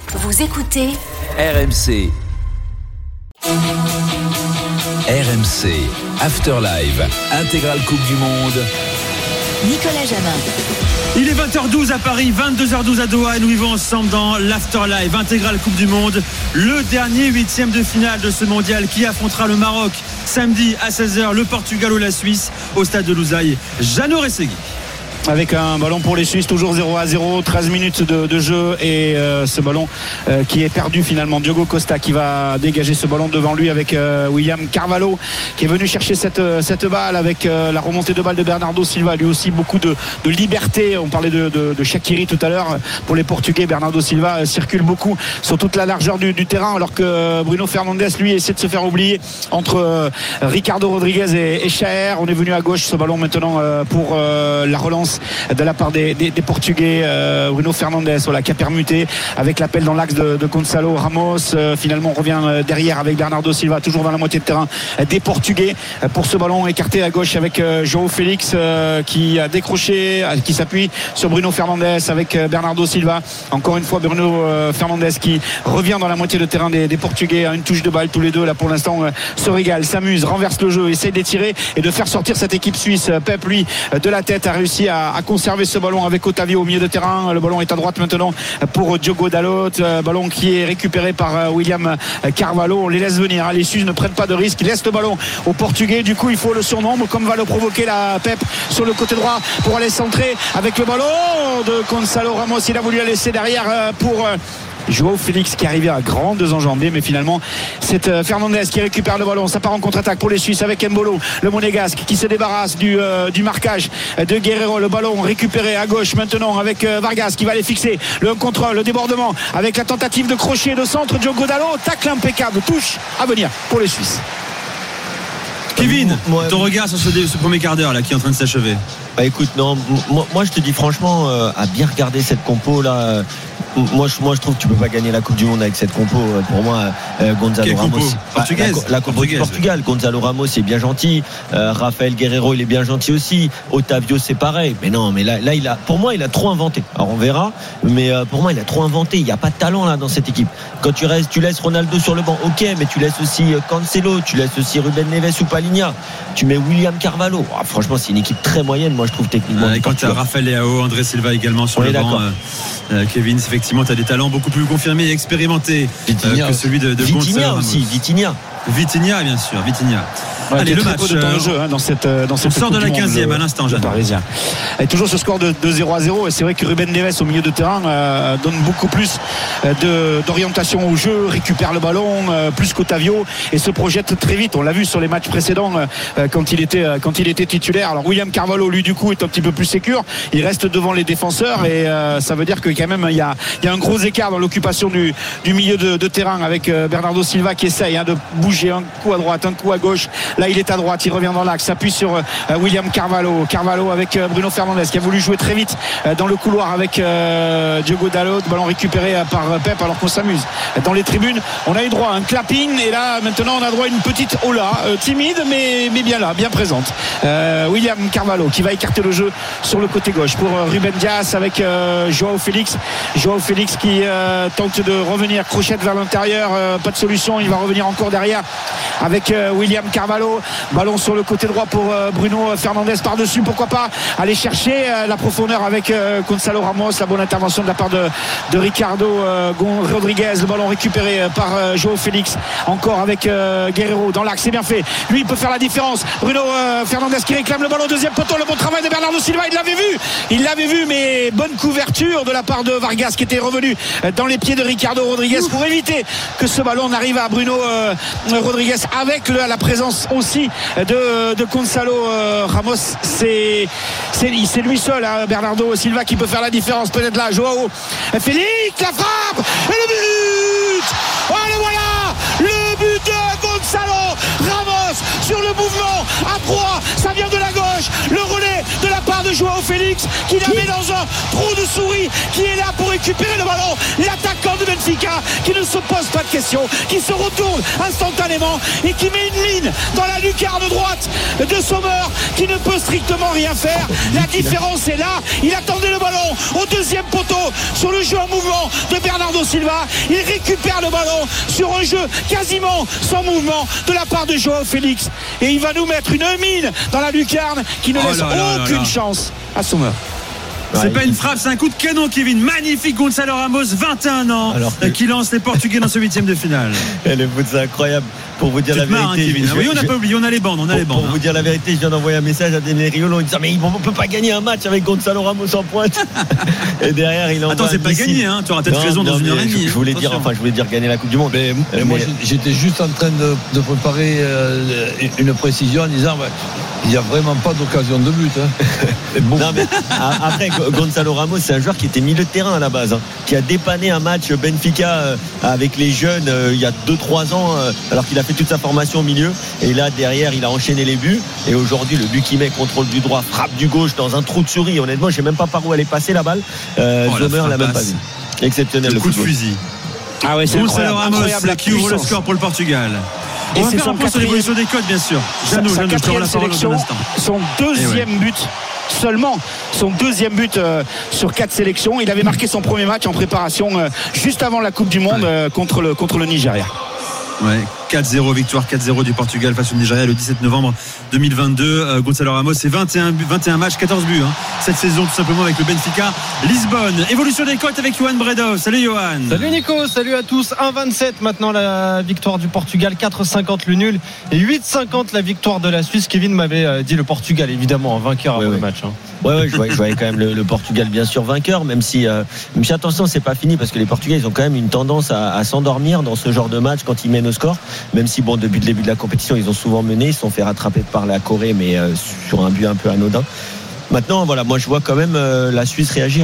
Vous écoutez RMC. RMC, Afterlive, intégrale Coupe du Monde. Nicolas Jamin. Il est 20h12 à Paris, 22h12 à Doha et nous vivons ensemble dans l'Afterlive, intégrale Coupe du Monde. Le dernier 8e de finale de ce mondial qui affrontera le Maroc samedi à 16h, le Portugal ou la Suisse au stade de Lusail. Jeannot Rességui. Avec un ballon pour les Suisses, toujours 0-0, 13 minutes de jeu et ce ballon qui est perdu finalement. Diogo Costa qui va dégager ce ballon devant lui avec William Carvalho qui est venu chercher cette balle avec la remontée de balle de Bernardo Silva. Lui aussi beaucoup de liberté. On parlait de Shaqiri tout à l'heure. Pour les Portugais, Bernardo Silva circule beaucoup sur toute la largeur du terrain alors que Bruno Fernandes lui essaie de se faire oublier entre Ricardo Rodriguez et Chaher. On est venu à gauche, ce ballon maintenant pour la relance de la part des Portugais. Bruno Fernandes qui a permuté avec l'appel dans l'axe de Gonçalo Ramos. Finalement on revient derrière avec Bernardo Silva toujours dans la moitié de terrain des Portugais pour ce ballon écarté à gauche avec João Félix qui a décroché, qui s'appuie sur Bruno Fernandes avec Bernardo Silva. Encore une fois Bruno Fernandes qui revient dans la moitié de terrain des Portugais à une touche de balle. Tous les deux là pour l'instant se régalent, s'amusent, renversent le jeu, essayent d'étirer et de faire sortir cette équipe suisse. Pep lui de la tête a réussi à conserver ce ballon avec Otavio au milieu de terrain. Le ballon est à droite maintenant pour Diogo Dalot. Ballon qui est récupéré par William Carvalho. On les laisse venir, les Suisses ne prennent pas de risque, ils laissent le ballon aux Portugais. Du coup il faut le surnombre comme va le provoquer la Pep sur le côté droit pour aller centrer avec le ballon de Gonçalo Ramos. Il a voulu la laisser derrière pour João Félix qui arrivait à grandes enjambées, mais finalement c'est Fernandes qui récupère le ballon. Ça part en contre-attaque pour les Suisses avec Embolo, le monégasque qui se débarrasse du marquage de Guerreiro. Le ballon récupéré à gauche maintenant avec Vargas qui va aller fixer le contrôle, le débordement avec la tentative de crochet de centre. Diogo Dalot, tacle impeccable, touche à venir pour les Suisses. Kevin, ton regard sur ce premier quart d'heure là qui est en train de s'achever. Bah écoute, non, moi je te dis franchement, à bien regarder cette compo là, moi je trouve que tu peux pas gagner la Coupe du Monde avec cette compo. Pour moi, Gonçalo Ramos, portugaise, la compo du Portugal. Gonçalo Ramos est bien gentil, Rafael Guerreiro il est bien gentil aussi, Otavio c'est pareil. Mais non, mais là pour moi il a trop inventé. Alors on verra, mais pour moi il a trop inventé. Il n'y a pas de talent là dans cette équipe. Quand tu laisses Ronaldo sur le banc, ok, mais tu laisses aussi Cancelo, tu laisses aussi Ruben Neves ou Palhinha, tu mets William Carvalho. Franchement c'est une équipe très moyenne. Moi je trouve techniquement. Et quand tu as Rafael Leao, André Silva également sur le banc, Kevin, effectivement tu as des talents beaucoup plus confirmés et expérimentés que celui de Vitinha aussi. Vitinha bien sûr, Vitinha. Allez, le match de temps de jeu dans cette on sort de la 15e à l'instant, Jeanne. Parisien. Et toujours ce score de 0-0 et c'est vrai que Ruben Neves au milieu de terrain donne beaucoup plus d'orientation au jeu, récupère le ballon plus qu'Otavio et se projette très vite. On l'a vu sur les matchs précédents quand il était titulaire. Alors William Carvalho lui du coup est un petit peu plus sécure. Il reste devant les défenseurs et ça veut dire que quand même il y a un gros écart dans l'occupation du milieu de terrain avec Bernardo Silva qui essaye de bouger un coup à droite, un coup à gauche. Là il est à droite, il revient dans l'axe, s'appuie sur William Carvalho avec Bruno Fernandes qui a voulu jouer très vite dans le couloir avec Diogo Dalot. Ballon récupéré par Pep alors qu'on s'amuse dans les tribunes. On a eu droit à un clapping et là maintenant on a droit à une petite hola timide mais bien là, bien présente. William Carvalho qui va écarter le jeu sur le côté gauche pour Ruben Dias avec João Félix qui tente de revenir, crochette vers l'intérieur, pas de solution, il va revenir encore derrière avec William Carvalho. Ballon sur le côté droit pour Bruno Fernandes par-dessus, pourquoi pas aller chercher la profondeur avec Gonçalo Ramos. La bonne intervention de la part de Ricardo Rodriguez. Le ballon récupéré par João Félix encore avec Guerreiro dans l'axe, c'est bien fait, lui il peut faire la différence. Bruno Fernandes qui réclame le ballon, deuxième poteau, le bon travail de Bernardo Silva, il l'avait vu mais bonne couverture de la part de Vargas qui était revenu dans les pieds de Ricardo Rodriguez pour éviter que ce ballon n'arrive à Bruno Rodriguez avec la présence aussi de Gonçalo Ramos. C'est lui seul, Bernardo Silva qui peut faire la différence peut-être là. João Félix, la frappe et le but. Oh le voilà, le but de Gonçalo Ramos sur le mouvement à 3, ça vient de la gauche, le relais de la part de João Félix qui la met dans un trou de souris, qui est là pour récupérer le ballon, l'attaquant de Benfica qui ne se pose pas de questions, qui se retourne instantanément et qui met une mine dans la lucarne droite de Sommer, qui ne peut strictement rien faire. La différence est là. Il attendait le ballon au deuxième poteau sur le jeu en mouvement de Bernardo Silva. Il récupère le ballon sur un jeu quasiment sans mouvement de la part de Joao Félix, et il va nous mettre une mine dans la lucarne qui ne laisse aucune chance à Sommer. C'est pas une frappe, c'est un coup de canon, Kevin. Magnifique Gonzalo Ramos, 21 ans, qui lance les Portugais dans ce 8e de finale. Et le foot, c'est incroyable. Pour vous dire la vérité, Kevin. Oui, on n'a pas oublié, on a les bandes. Pour vous dire la vérité, je viens d'envoyer un message à Denis Riolo en disant mais on peut pas gagner un match avec Gonzalo Ramos en pointe. Et derrière, il envoie. Attends, c'est pas gagné, hein. Tu auras peut-être raison dans une heure et demie. Je voulais dire gagner la Coupe du Monde. Mais moi, j'étais juste en train de préparer une précision en disant il n'y a vraiment pas d'occasion de but. Bon. Non, mais après, Gonzalo Ramos, c'est un joueur qui était milieu de terrain à la base, qui a dépanné un match Benfica avec les jeunes il y a 2-3 ans, alors qu'il a fait toute sa formation au milieu. Et là, derrière, il a enchaîné les buts. Et aujourd'hui, le but qu'il met, contrôle du droit, frappe du gauche dans un trou de souris. Honnêtement, je ne sais même pas par où elle est passée la balle. Sommer l'a même pas vu. Exceptionnel. Le coup de fusil. Ah ouais, c'est Gonzalo Ramos qui ouvre le score pour le Portugal. On va faire un point sur l'évolution des codes, bien sûr. Jeannot, je te rends la parole dans un instant. Son deuxième but. Seulement son deuxième but sur 4 sélections. Il avait marqué son premier match en préparation juste avant la Coupe du Monde contre le Nigeria. Ouais, 4-0, victoire 4-0 du Portugal face au Nigeria le 17 novembre 2022. Gonzalo Ramos, c'est 21 matchs, 14 buts cette saison, tout simplement, avec le Benfica Lisbonne. Évolution des cotes avec Johan Bredov. Salut Johan. Salut Nico, salut à tous. 1,27 maintenant la victoire du Portugal, 4,50 le nul et 8,50 la victoire de la Suisse. Kevin m'avait dit le Portugal, évidemment, vainqueur avant le match. Ouais, je voyais quand même le Portugal bien sûr vainqueur, même si attention, c'est pas fini, parce que les Portugais, ils ont quand même une tendance à s'endormir dans ce genre de match quand ils mènent au score, même si depuis le début de la compétition, ils ont souvent mené, ils se sont fait rattraper par la Corée, mais sur un but un peu anodin. Maintenant, voilà, moi je vois quand même la Suisse réagir.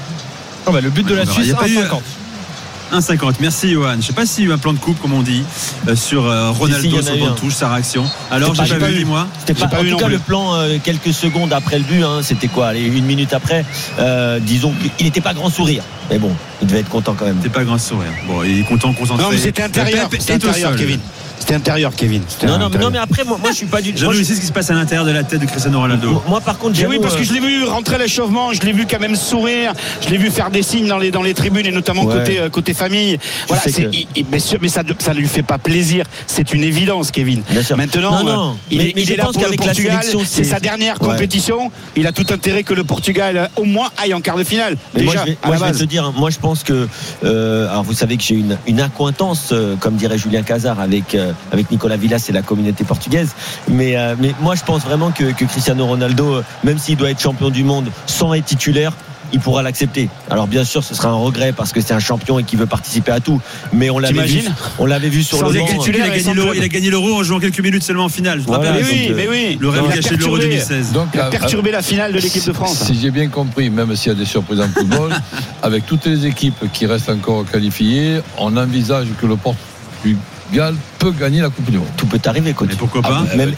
Le but de la Suisse, 1,50. 1,50. Merci Johan. Je ne sais pas s'il y a eu un plan de coupe, comme on dit, sur Ronaldo sur le banc de touche, sa réaction. Alors, j'ai pas vu, dis-moi. C'était pas, en tout cas, le plan quelques secondes après le but, c'était quoi, une minute après, disons qu'il n'était pas grand sourire. Mais bon, il devait être content quand même. C'était pas grand sourire. Bon, il est content, concentré. Non, mais c'était intérieur, Kevin. C'était intérieur, Kevin. Non, mais après, moi je suis pas du tout. J'ai vu ce qui se passe à l'intérieur de la tête de Cristiano Ronaldo. Moi, par contre, oui, parce que je l'ai vu rentrer à l'échauffement, je l'ai vu quand même sourire, je l'ai vu faire des signes dans les tribunes, et notamment côté famille. Voilà, mais ça ne lui fait pas plaisir. C'est une évidence, Kevin. Maintenant, il est là pour le Portugal. C'est sa dernière compétition. Il a tout intérêt que le Portugal au moins aille en quart de finale. Déjà, moi, je vais te dire, moi je pense que alors vous savez que j'ai une accointance, comme dirait Julien Cazard, avec Nicolas Villas et la communauté portugaise, mais moi je pense vraiment que Cristiano Ronaldo, même s'il doit être champion du monde sans être titulaire, il pourra l'accepter. Alors bien sûr, ce sera un regret parce que c'est un champion et qu'il veut participer à tout. Mais on l'avait vu sur le banc. Il a gagné l'Euro en jouant quelques minutes seulement en finale. Mais oui. Le rêve gâché de l'Euro 2016. Donc, il a perturbé la finale de l'équipe de France. Si j'ai bien compris, même s'il y a des surprises en football, avec toutes les équipes qui restent encore qualifiées, on envisage que le Portugal peut gagner la Coupe du Monde. Tout peut arriver, coach. Mais pourquoi pas? Même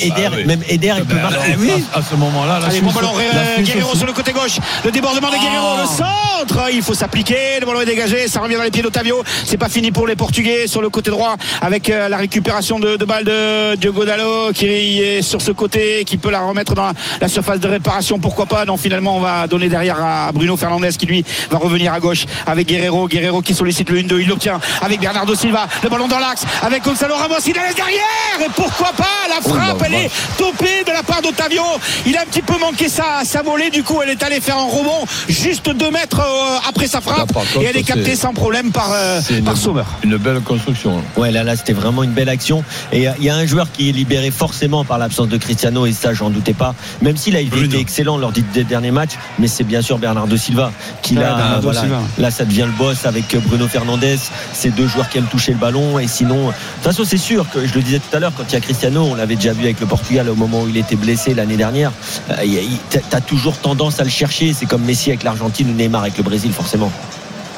Eder, il peut marquer. À ce moment-là, bon ballon, Guerreiro sur le côté gauche. Le débordement de Guerreiro, le centre. Il faut s'appliquer. Le ballon est dégagé. Ça revient dans les pieds d'Otavio. C'est pas fini pour les Portugais sur le côté droit, avec la récupération de balle de Diogo Dalot, qui est sur ce côté, qui peut la remettre dans la surface de réparation. Pourquoi pas? Non, finalement, on va donner derrière à Bruno Fernandes, qui lui va revenir à gauche avec Guerreiro qui sollicite le 1-2. Il l'obtient avec Bernardo Silva. Le ballon dans l'axe avec Gonzalo Ramos, il la laisse derrière, et pourquoi pas la frappe, elle est topée de la part d'Otavio. Il a un petit peu manqué sa volée, du coup elle est allée faire un rebond juste 2 mètres après sa frappe, et elle est captée sans problème par Sommer. Une belle construction. Ouais, là c'était vraiment une belle action, et il y a un joueur qui est libéré forcément par l'absence de Cristiano, et ça j'en doutais pas, même s'il a été excellent lors des derniers matchs, mais c'est bien sûr Bernardo Silva qui là ça devient le boss avec Bruno Fernandes. C'est 2 joueurs qui aiment toucher le ballon, et sinon de toute façon c'est sûr que, je le disais tout à l'heure, quand il y a Cristiano, on l'avait déjà vu avec le Portugal au moment où il était blessé l'année dernière, t'as toujours tendance à le chercher. C'est comme Messi avec l'Argentine ou Neymar avec le Brésil, forcément.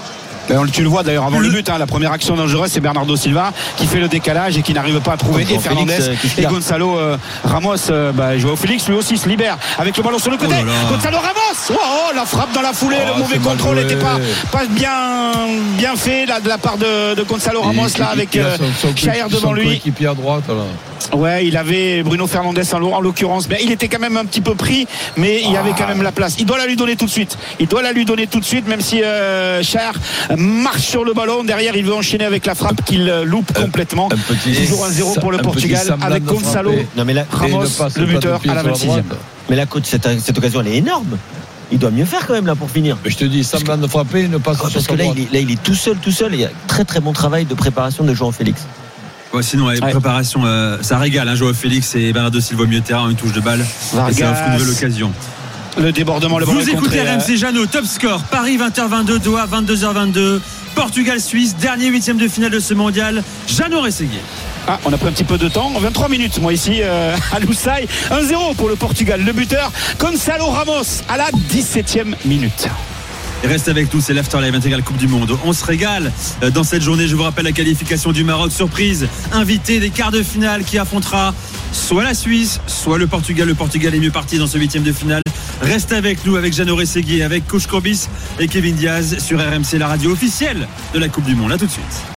Tu le vois d'ailleurs avant le but, la première action dangereuse, c'est Bernardo Silva qui fait le décalage et qui n'arrive pas à trouver et Fernandez et Gonzalo Ramos. Joao Félix lui aussi se libère avec le ballon sur le côté. Gonzalo Ramos, la frappe dans la foulée, le mauvais contrôle n'était pas bien fait là, de la part de Gonzalo Ramos là avec Chaer devant lui. Qui à droite là. Ouais, il avait Bruno Fernandes en l'occurrence, mais il était quand même un petit peu pris, mais il y avait quand même la place. Il doit la lui donner tout de suite. Même si Chaer marche sur le ballon. Derrière, il veut enchaîner avec la frappe qu'il loupe complètement. Toujours 1-0 pour le Portugal avec Gonzalo Ramos, le buteur à la 26e. Mais la coach, cette occasion, elle est énorme. Il doit mieux faire quand même là pour finir. Mais je te dis, semblant de frapper, ne passe pas sur parce que là, il est tout seul. Il y a très très bon travail de préparation de Joao Félix. Ouais, sinon, préparation, ça régale. Joao Félix et Bernardo Silva au milieu de terrain, une touche de balle. Vargas, et ça offre une nouvelle occasion. Le débordement, le ballon. Vous écoutez RMC Jeannot, top score. Paris 20h22, Doha 22h22. Portugal-Suisse, dernier 8e de finale de ce mondial. Jeannot Rességuier. On a pris un petit peu de temps, 23 minutes moi ici à Loussaï. 1-0 pour le Portugal. Le buteur Gonzalo Ramos à la 17e minute. Et reste avec nous, c'est l'Afterlive Intégral Coupe du Monde. On se régale dans cette journée. Je vous rappelle la qualification du Maroc. Surprise, invité des quarts de finale qui affrontera soit la Suisse, soit le Portugal. Le Portugal est mieux parti dans ce 8e de finale. Reste avec nous, avec Jeannot Rességuier, avec Coach Courbis et Kevin Diaz sur RMC, la radio officielle de la Coupe du Monde. À tout de suite.